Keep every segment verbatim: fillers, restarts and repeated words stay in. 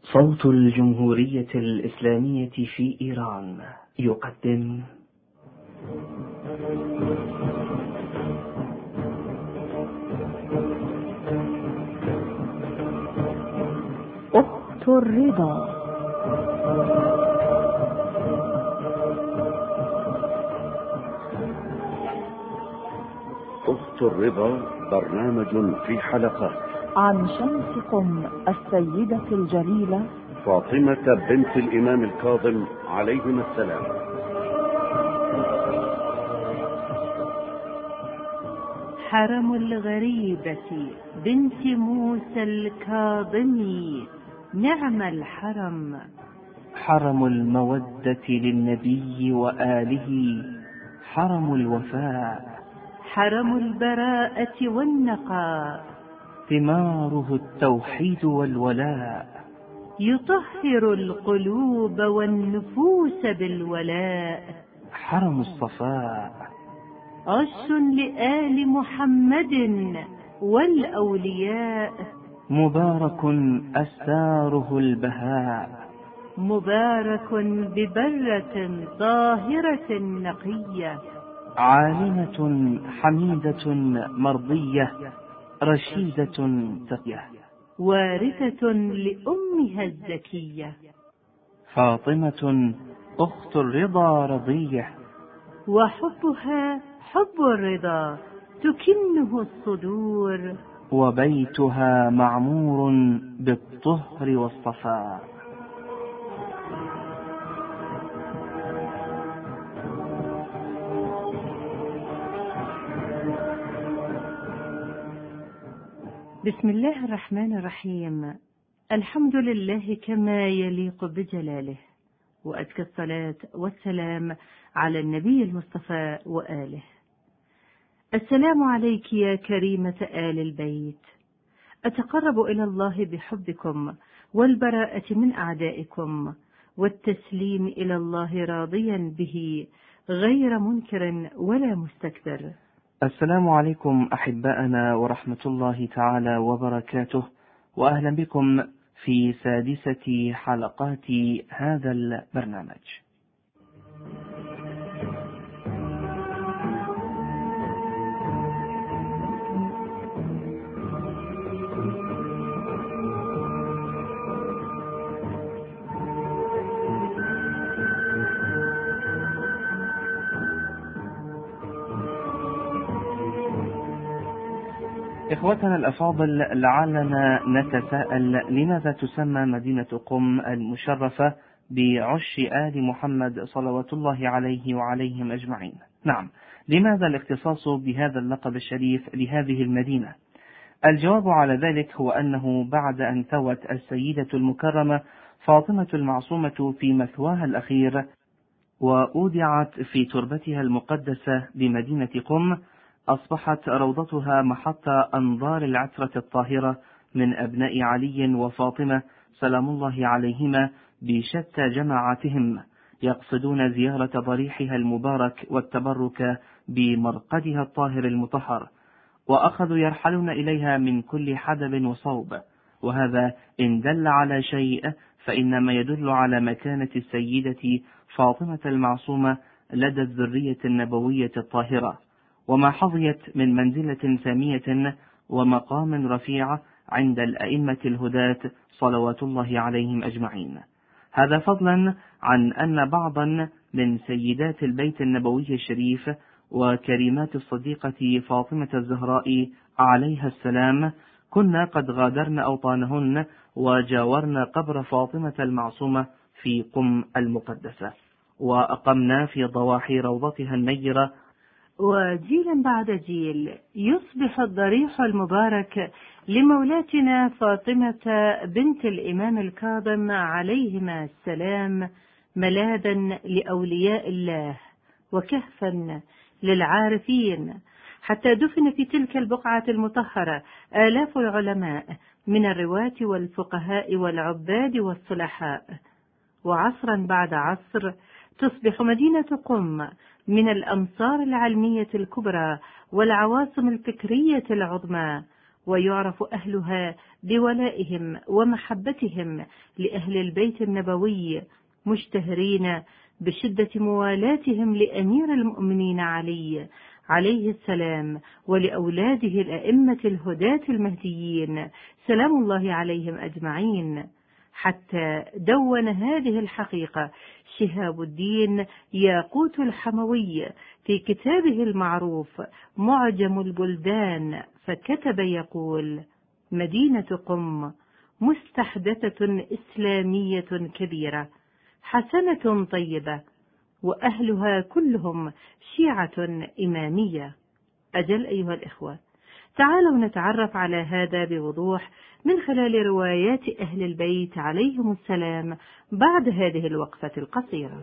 صوت الجمهورية الإسلامية في إيران يقدم أخت الرضا. أخت الرضا برنامج في حلقات عن شمسكم السيدة الجليلة فاطمة بنت الإمام الكاظم عليهما السلام. حرم الغريبة بنت موسى الكاظمي، نعم الحرم. حرم المودة للنبي وآله، حرم الوفاء، حرم البراءة والنقاء، ثماره التوحيد والولاء، يطهر القلوب والنفوس بالولاء. حرم الصفاء، عش لآل محمد والأولياء، مبارك أستاره البهاء، مبارك ببرة طاهرة نقية، عالمة حميدة مرضية، رشيدة تقية، وارثة لأمها الزكية. فاطمة أخت الرضا رضية، وحبها حب الرضا تكنه الصدور، وبيتها معمور بالطهر والصفاء. بسم الله الرحمن الرحيم. الحمد لله كما يليق بجلاله، وأزكى الصلاة والسلام على النبي المصطفى وآله. السلام عليك يا كريمة آل البيت، أتقرب إلى الله بحبكم والبراءة من أعدائكم، والتسليم إلى الله راضيا به غير منكر ولا مستكبر. السلام عليكم أحباءنا ورحمة الله تعالى وبركاته، وأهلا بكم في سادسة حلقات هذا البرنامج. إخوتنا الأفاضل، لعلنا نتساءل لماذا تسمى مدينة قم المشرفة بعش آل محمد صلوات الله عليه وعليهم أجمعين؟ نعم، لماذا الاختصاص بهذا اللقب الشريف لهذه المدينة؟ الجواب على ذلك هو أنه بعد أن ثوت السيدة المكرمة فاطمة المعصومة في مثواها الأخير وأودعت في تربتها المقدسة بمدينة قم، أصبحت روضتها محط أنظار العترة الطاهرة من أبناء علي وفاطمة سلام الله عليهما بشتى جماعاتهم، يقصدون زيارة ضريحها المبارك والتبرك بمرقدها الطاهر المطهر، وأخذوا يرحلون إليها من كل حدب وصوب. وهذا إن دل على شيء فإنما يدل على مكانة السيدة فاطمة المعصومة لدى الذرية النبوية الطاهرة، وما حظيت من منزلة سامية ومقام رفيع عند الأئمة الهداة صلوات الله عليهم أجمعين. هذا فضلا عن أن بعضا من سيدات البيت النبوي الشريف وكريمات الصديقة فاطمة الزهراء عليها السلام كنا قد غادرن أوطانهن وجاورن قبر فاطمة المعصومة في قم المقدسة، وأقمنا في ضواحي روضتها النيرة، وجيلا بعد جيل يصبح الضريح المبارك لمولاتنا فاطمة بنت الإمام الكاظم عليهما السلام ملاذا لأولياء الله وكهفا للعارفين، حتى دفن في تلك البقعة المطهرة آلاف العلماء من الرواة والفقهاء والعباد والصلحاء. وعصرا بعد عصر تصبح مدينة قم من الأمصار العلمية الكبرى والعواصم الفكرية العظمى، ويعرف أهلها بولائهم ومحبتهم لأهل البيت النبوي، مشتهرين بشدة موالاتهم لأمير المؤمنين علي عليه السلام ولأولاده الأئمة الهداة المهديين سلام الله عليهم أجمعين، حتى دون هذه الحقيقة شهاب الدين ياقوت الحموي في كتابه المعروف معجم البلدان، فكتب يقول: مدينة قم مستحدثة إسلامية كبيرة حسنة طيبة، وأهلها كلهم شيعة إمامية. أجل أيها الإخوة، تعالوا نتعرف على هذا بوضوح من خلال روايات أهل البيت عليهم السلام بعد هذه الوقفة القصيرة.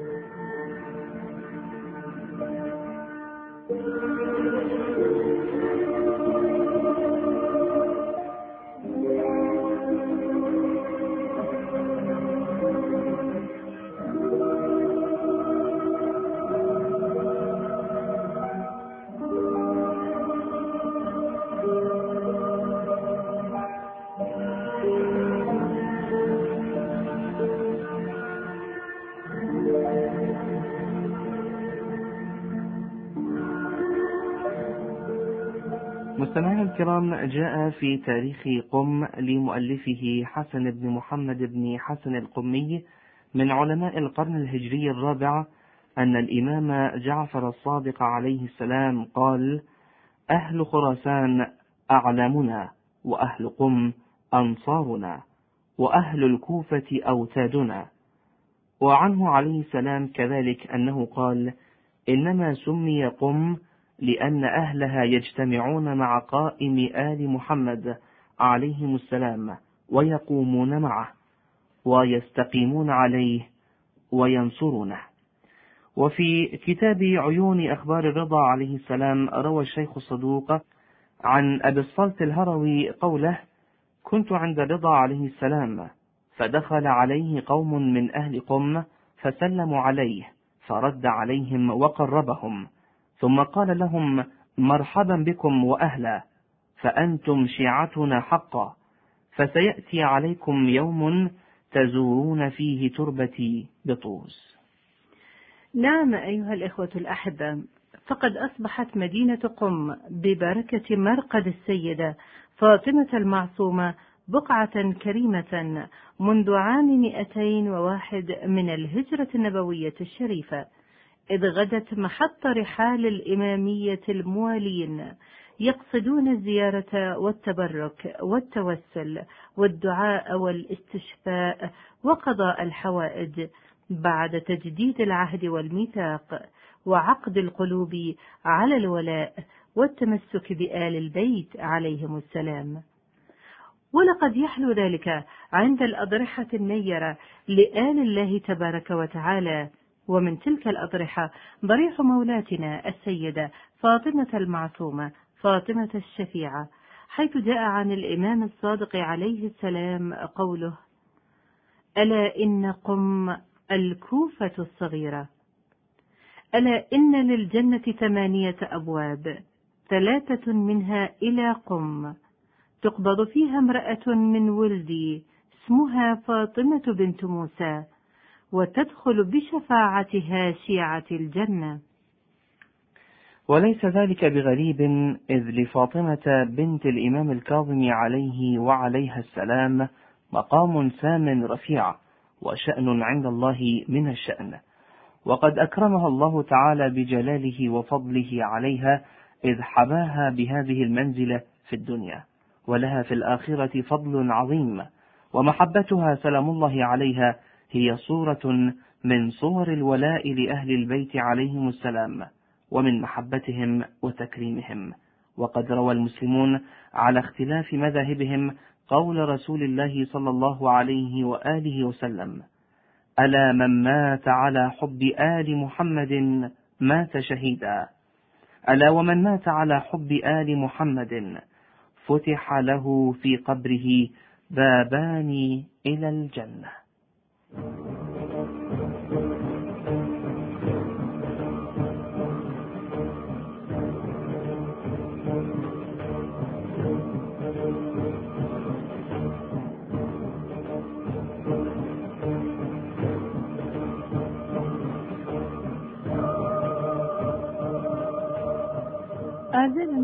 مستمعينا الكرام، جاء في تاريخ قم لمؤلفه حسن بن محمد بن حسن القمي من علماء القرن الهجري الرابع أن الإمام جعفر الصادق عليه السلام قال: أهل خراسان أعلامنا، وأهل قم أنصارنا، وأهل الكوفة أوتادنا. وعنه عليه السلام كذلك أنه قال: إنما سمي قم لأن أهلها يجتمعون مع قائم آل محمد عليهم السلام ويقومون معه ويستقيمون عليه وينصرونه. وفي كتاب عيون أخبار الرضا عليه السلام روى الشيخ الصدوق عن أبي الصلت الهروي قوله: كنت عند الرضا عليه السلام فدخل عليه قوم من أهل قم فسلموا عليه فرد عليهم وقربهم، ثم قال لهم: مرحبا بكم وأهلا، فأنتم شيعتنا حقا، فسيأتي عليكم يوم تزورون فيه تربتي بطوس. نعم أيها الإخوة الأحبة، فقد أصبحت مدينة قم ببركة مرقد السيدة فاطمة المعصومة بقعة كريمة منذ عام مئتين وواحد من الهجرة النبوية الشريفة، إذ غدت محط رحال الإمامية الموالين يقصدون الزيارة والتبرك والتوسل والدعاء والاستشفاء وقضاء الحوائج بعد تجديد العهد والميثاق وعقد القلوب على الولاء والتمسك بآل البيت عليهم السلام. ولقد يحلو ذلك عند الأضرحة النيرة لآل الله تبارك وتعالى، ومن تلك الأضرحة ضريح مولاتنا السيدة فاطمة المعصومة فاطمة الشفيعة، حيث جاء عن الإمام الصادق عليه السلام قوله: ألا إن قم الكوفة الصغيرة، ألا إن للجنة ثمانية أبواب، ثلاثة منها إلى قم، تقبض فيها امرأة من ولدي اسمها فاطمة بنت موسى، وتدخل بشفاعتها شيعة الجنة. وليس ذلك بغريب، إذ لفاطمة بنت الإمام الكاظم عليه وعليها السلام مقام سام رفيع وشأن عند الله من الشأن، وقد أكرمها الله تعالى بجلاله وفضله عليها، إذ حباها بهذه المنزلة في الدنيا، ولها في الآخرة فضل عظيم. ومحبتها سلام الله عليها هي صورة من صور الولاء لأهل البيت عليهم السلام، ومن محبتهم وتكريمهم. وقد روى المسلمون على اختلاف مذاهبهم قول رسول الله صلى الله عليه وآله وسلم: ألا من مات على حب آل محمد مات شهيدا، ألا ومن مات على حب آل محمد فتح له في قبره بابان إلى الجنة.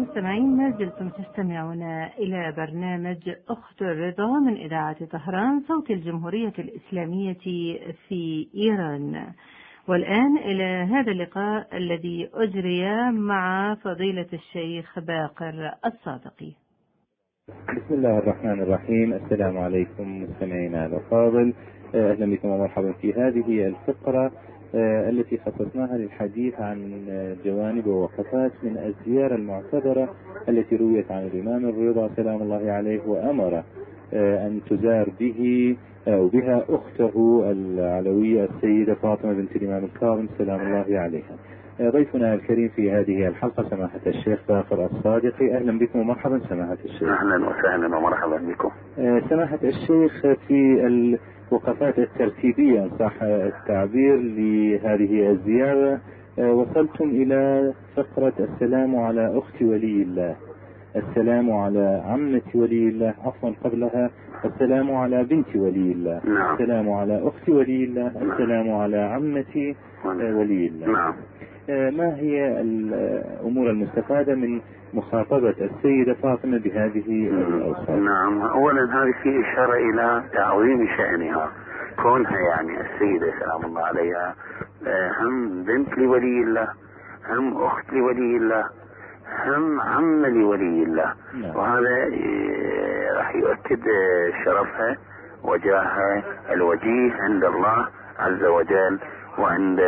المستمعين، ما زلتم تستمعون إلى برنامج أخت الرضا من إذاعة طهران صوت الجمهورية الإسلامية في إيران. والآن إلى هذا اللقاء الذي أجري مع فضيلة الشيخ باقر الصادقي. بسم الله الرحمن الرحيم. السلام عليكم مستمعينا الأفاضل، أهلا بكم ومرحبا في هذه الفقرة التي خصصناها للحديث عن جوانب ووقفات من الزيارة المعتبرة التي رويت عن الإمام الرضا سلام الله عليه، وأمر أن تزار به أو بها أخته العلوية السيدة فاطمة بنت الإمام الكاظم سلام الله عليها. ضيفنا الكريم في هذه الحلقة سماحة الشيخ باقر الصادقي. أهلا بكم ومرحبا سماحة الشيخ. أهلا وسهلا ومرحبا بكم. سماحة الشيخ، في الوقفات الترتيبية إن صح التعبير لهذه الزيارة وصلتم إلى فقرة السلام على أخت ولي الله، السلام على عمة ولي الله، عفوا قبلها السلام على بنت ولي الله. نعم. السلام على أخت ولي الله. نعم. السلام على عمة ولي الله. نعم. ما هي الأمور المستفادة من مخاطبة السيدة فاطمة بهذه الأوصاف؟ نعم، أولا هذه في إشارة إلى تعظيم شأنها، كونها يعني السيدة سلام الله عليها هم بنت لولي الله، هم أخت لولي الله، هم عم لولي الله. نعم. وهذا راح يؤكد شرفها وجاهها الوجيه عند الله عز وجل، وعند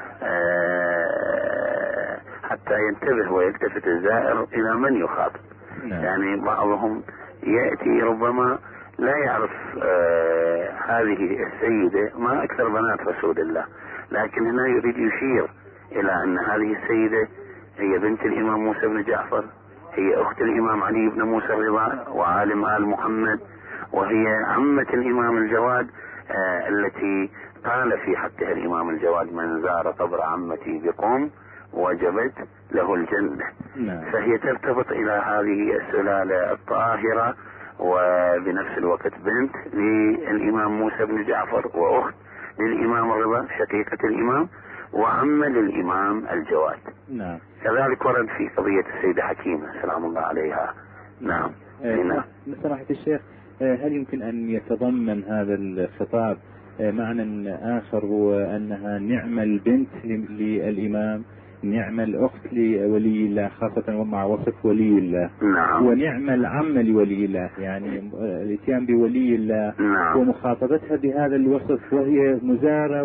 حتى ينتبه ويلتفت الزائر إلى من يخاطب. نعم. يعني بعضهم يأتي ربما لا يعرف آه هذه السيدة ما أكثر بنات رسول الله، لكن هنا يريد يشير إلى أن هذه السيدة هي بنت الإمام موسى بن جعفر، هي أخت الإمام علي بن موسى الرضا وعالم آل محمد، وهي عمة الإمام الجواد آه التي قال في حقها الإمام الجواد: من زار قبر عمتي بقوم وجبت له الجنة. نعم. فهي ترتبط إلى هذه السلالة الطاهرة، وبنفس الوقت بنت للإمام موسى بن جعفر، وأخت للإمام الرضا شقيقة الإمام، وعمة للإمام الجواد. نعم. كذلك ورد في قضية السيدة حكيمة سلام الله عليها. نعم. نعم. سماحة الشيخ، هل يمكن أن يتضمن هذا الخطاب معنى آخر، هو أنها نعم البنت للإمام، نعم الأخت لولي الله خاصة ومع وصف ولي الله. نعم. ونعم العم لولي الله، يعني الاتيان بولي الله. نعم. ومخاطبتها بهذا الوصف وهي مزارة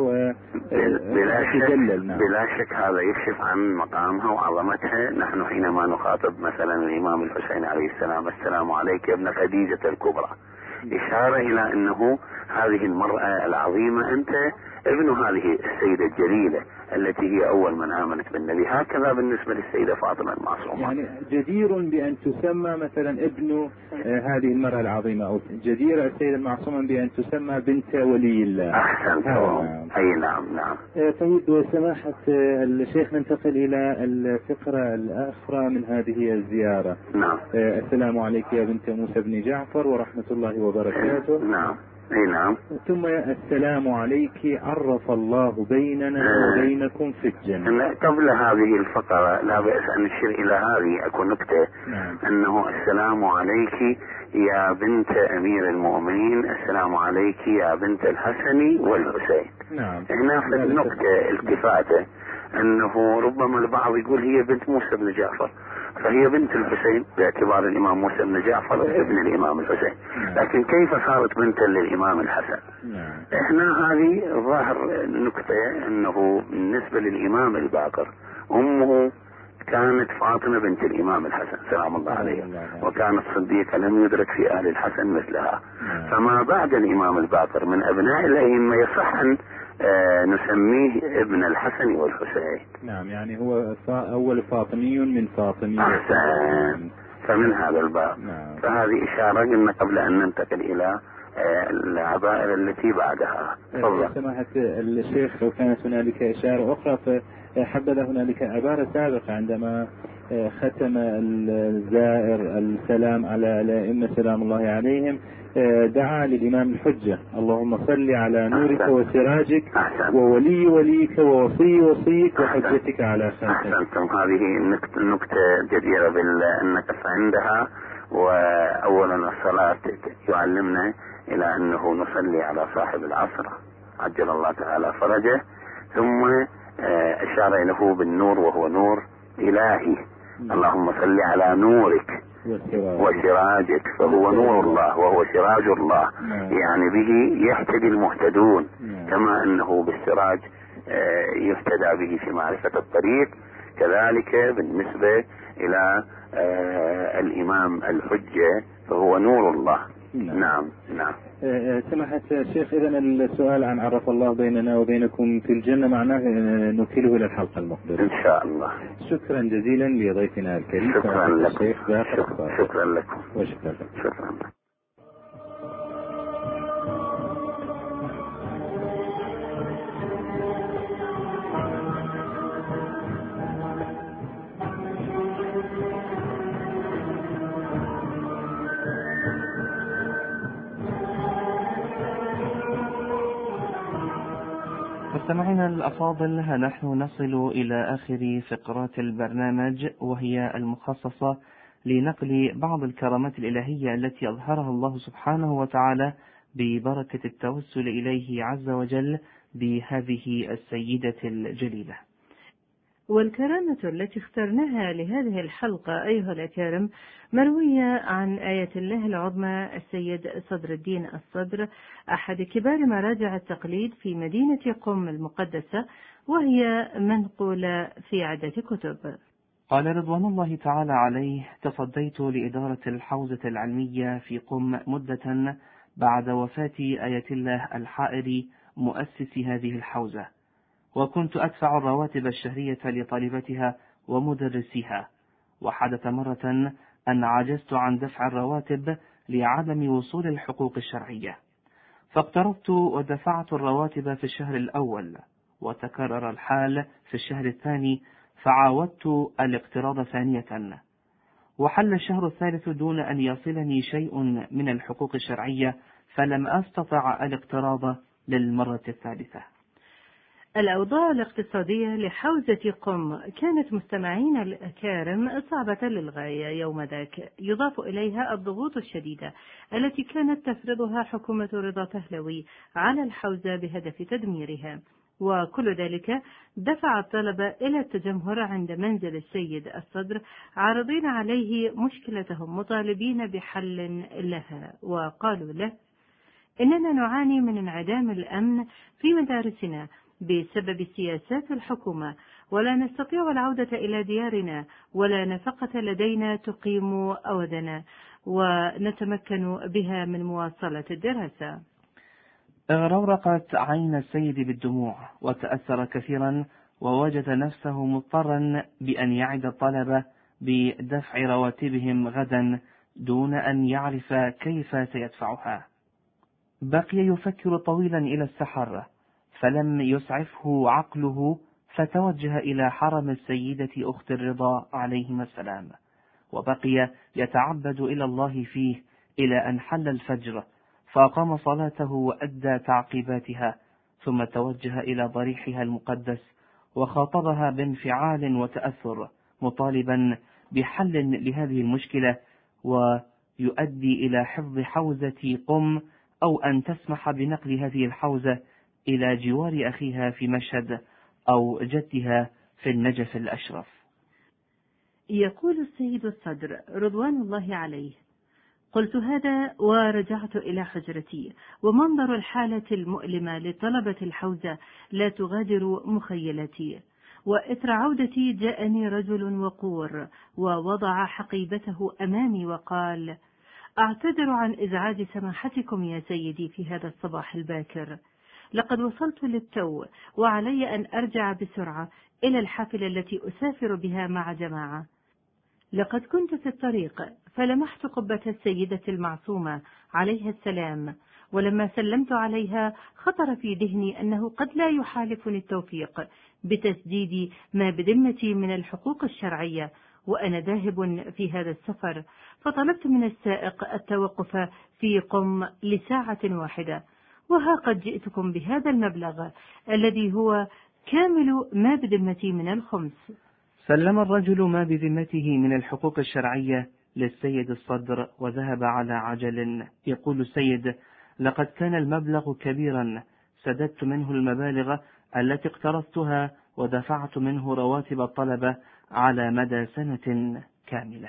وتجلل. نعم. بلا شك هذا يكشف عن مقامها وعظمتها. نحن حينما نخاطب مثلا الإمام الحسين عليه السلام: السلام عليك يا ابن خديجة الكبرى، إشارة إلى أنه هذه المرأة العظيمة أنت ابن هذه السيدة الجليلة التي هي أول من آمنت بالنبي. هكذا بالنسبة للسيدة فاطمة المعصومة، يعني جدير بأن تسمى مثلا ابن هذه المرأة العظيمة، أو جديرة السيدة المعصومة بأن تسمى بنت ولي الله. أحسنت. أي نعم. نعم. طيب سماحة الشيخ، ننتقل إلى الفقرة الأخرى من هذه الزيارة. نعم. السلام عليك يا بنت موسى بن جعفر ورحمة الله وبركاته. نعم. اي نعم. ثم السلام عليك عرف الله بيننا وبينكم في الجنة. قبل هذه الفقرة لا بأس أن نشير إلى هذه أكو نكتة. نعم. أنه السلام عليك يا بنت أمير المؤمنين، السلام عليك يا بنت الحسن والحسين. نعم. هنا في النكتة التفاتة أنه ربما البعض يقول هي بنت موسى بن جعفر، فهي بنت الحسين باعتبار الإمام موسى بن جعفر ابن الإمام الحسين، لكن كيف صارت بنتا للإمام الحسن؟ احنا هذه ظاهر نكتة أنه بالنسبة للإمام الباقر أمه كانت فاطمة بنت الإمام الحسن سلام الله عليه، وكانت صديقة لم يدرك في أهل الحسن مثلها. فما بعد الإمام الباقر من أبناء الأئمة يصح أن آه نسميه ابن الحسن والحسين. نعم، يعني هو أول فاطمي من فاطمي. أحسن. فمن هذا الباب. نعم. فهذه إشارة قلنا قبل أن ننتقل إلى آه العبائر التي بعدها. تفضل. سماحة الشيخ، لو كانت هنالك إشارة أخرى، فحبذا هنالك عبارة سابقة عندما ختم الزائر السلام على الأئمة سلام الله عليهم دعا للإمام الحجة: اللهم صل على نورك وسراجك وولي وليك ووصي وصيك وحجتك على خلقك. أحسنتم. هذه نكتة جديرة بالنقف عندها. وأولا الصلاة يعلمنا إلى أنه نصلي على صاحب العصر عجل الله تعالى فرجه، ثم أشار له بالنور وهو نور إلهي. اللهم صل على نورك وسراجك، فهو نور الله وهو سراج الله، يعني به يهتدي المهتدون، كما أنه بالسراج يهتدى به في معرفة الطريق، كذلك بالنسبة إلى الإمام الحجة فهو نور الله. نعم نعم, نعم. سمحت الشيخ، إذن السؤال عن عرف الله بيننا وبينكم في الجنة معناه نكله إلى الحلقة المقبلة إن شاء الله. شكرا جزيلا لضيفنا الكريم. شكرا لكم. شكرا, شكرا لكم. وشكرا لكم. شكرا لكم. مستمعينا الأفاضل، ها نحن نصل إلى آخر فقرات البرنامج، وهي المخصصة لنقل بعض الكرامات الإلهية التي أظهرها الله سبحانه وتعالى ببركة التوسل إليه عز وجل بهذه السيدة الجليلة. والكرامة التي اخترناها لهذه الحلقة أيها الأكارم مروية عن آية الله العظمى السيد صدر الدين الصدر، أحد كبار مراجع التقليد في مدينة قم المقدسة، وهي منقولة في عدة كتب. قال رضوان الله تعالى عليه: تصديت لإدارة الحوزة العلمية في قم مدة بعد وفاة آية الله الحائري مؤسس هذه الحوزة، وكنت أدفع الرواتب الشهرية لطالبتها ومدرسيها، وحدث مرة أن عجزت عن دفع الرواتب لعدم وصول الحقوق الشرعية، فاقترضت ودفعت الرواتب في الشهر الأول، وتكرر الحال في الشهر الثاني فعاودت الاقتراض ثانية، وحل الشهر الثالث دون أن يصلني شيء من الحقوق الشرعية، فلم أستطع الاقتراض للمرة الثالثة. الأوضاع الاقتصادية لحوزة قم كانت مستمعين الأكارم صعبة للغاية يوم ذاك، يضاف إليها الضغوط الشديدة التي كانت تفرضها حكومة رضا بهلوي على الحوزة بهدف تدميرها، وكل ذلك دفع الطلبة إلى التجمهر عند منزل السيد الصدر عارضين عليه مشكلتهم مطالبين بحل لها، وقالوا له: إننا نعاني من انعدام الأمن في مدارسنا بسبب سياسات الحكومة، ولا نستطيع العودة إلى ديارنا، ولا نفقة لدينا تقيم أودنا ونتمكن بها من مواصلة الدراسة. اغرورقت عين السيد بالدموع وتأثر كثيرا، ووجد نفسه مضطرا بأن يعد الطلبة بدفع رواتبهم غدا دون أن يعرف كيف سيدفعها. بقي يفكر طويلا إلى السحر، فلم يسعفه عقله، فتوجه إلى حرم السيدة أخت الرضا عليهما السلام، وبقي يتعبد إلى الله فيه إلى أن حل الفجر، فأقام صلاته وأدى تعقيباتها، ثم توجه إلى ضريحها المقدس وخاطبها بانفعال وتأثر، مطالبا بحل لهذه المشكلة ويؤدي إلى حفظ حوزة قم، أو أن تسمح بنقل هذه الحوزة إلى جوار أخيها في مشهد أو جدها في النجف الأشرف. يقول السيد الصدر رضوان الله عليه: قلت هذا ورجعت إلى حجرتي، ومنظر الحالة المؤلمة لطلبة الحوزة لا تغادر مخيلتي، وإثر عودتي جاءني رجل وقور ووضع حقيبته أمامي وقال: أعتذر عن إزعاج سماحتكم يا سيدي في هذا الصباح الباكر، لقد وصلت للتو وعلي أن أرجع بسرعة إلى الحافلة التي أسافر بها مع جماعة. لقد كنت في الطريق فلمحت قبة السيدة المعصومة عليها السلام، ولما سلمت عليها خطر في ذهني أنه قد لا يحالفني التوفيق بتسديد ما بذمتي من الحقوق الشرعية، وأنا ذاهب في هذا السفر، فطلبت من السائق التوقف في قم لساعة واحدة، وها قد جئتكم بهذا المبلغ الذي هو كامل ما بذمتي من الخمس. سلم الرجل ما بذمته من الحقوق الشرعية للسيد الصدر وذهب على عجل. يقول السيد: لقد كان المبلغ كبيرا، سددت منه المبالغ التي اقترضتها ودفعت منه رواتب الطلبة على مدى سنة كاملة.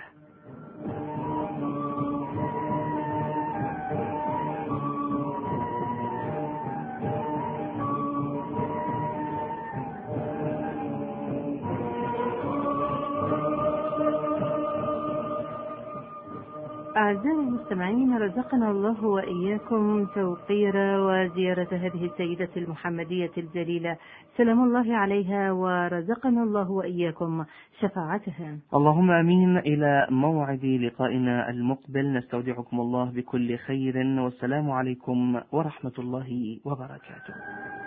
أعزائي المستمعين، رزقنا الله وإياكم توقير وزيارة هذه السيدة المحمدية الجليلة سلام الله عليها، ورزقنا الله وإياكم شفاعتها. اللهم أمين. إلى موعد لقائنا المقبل نستودعكم الله بكل خير، والسلام عليكم ورحمة الله وبركاته.